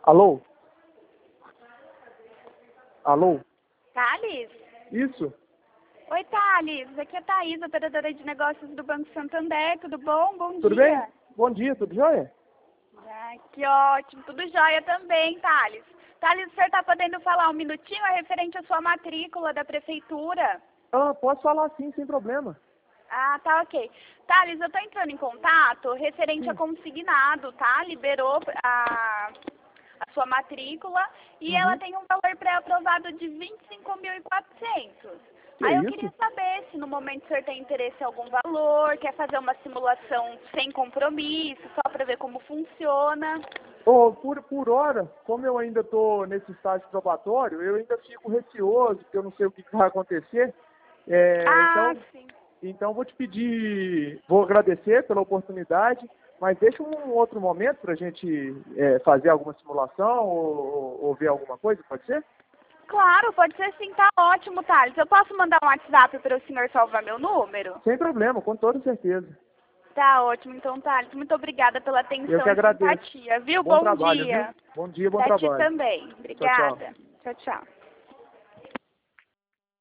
Alô? Alô? Thales? Isso? Oi, Thales. Aqui é a Thaís, operadora de negócios do Banco Santander. Tudo bom? Bom Tudo dia. bem? Bom dia, tudo jóia? Que ótimo. Tudo jóia também, Thales. Thales, o senhor está podendo falar um minutinho referente à sua matrícula da prefeitura? Ah, posso falar sim, sem problema. Ah, tá, ok. Thales, eu estou entrando em contato referente a Sim. consignado, tá? Liberou a sua matrícula e ela Uhum. tem um valor pré-aprovado de 25.400. Que Aí eu queria isso? saber se no momento o senhor tem interesse em algum valor, quer fazer uma simulação sem compromisso, só para ver como funciona. Oh, por hora, como eu ainda estou nesse estágio probatório, eu ainda fico receoso, porque eu não sei o que vai acontecer. É, Ah, então, sim. então vou te pedir, vou agradecer pela oportunidade, mas deixa um outro momento para a gente fazer alguma simulação ou ver alguma coisa, pode ser? Claro, pode ser sim, tá ótimo, Thales. Eu posso mandar um WhatsApp para o senhor salvar meu número? Sem problema, com toda certeza. Tá ótimo, então, Thales. Muito obrigada pela Eu que atenção e agradeço. simpatia, viu? Bom Bom trabalho, viu? dia. Bom dia, bom Pra ti trabalho. também. Tchau, tchau. Obrigada. Tchau, tchau.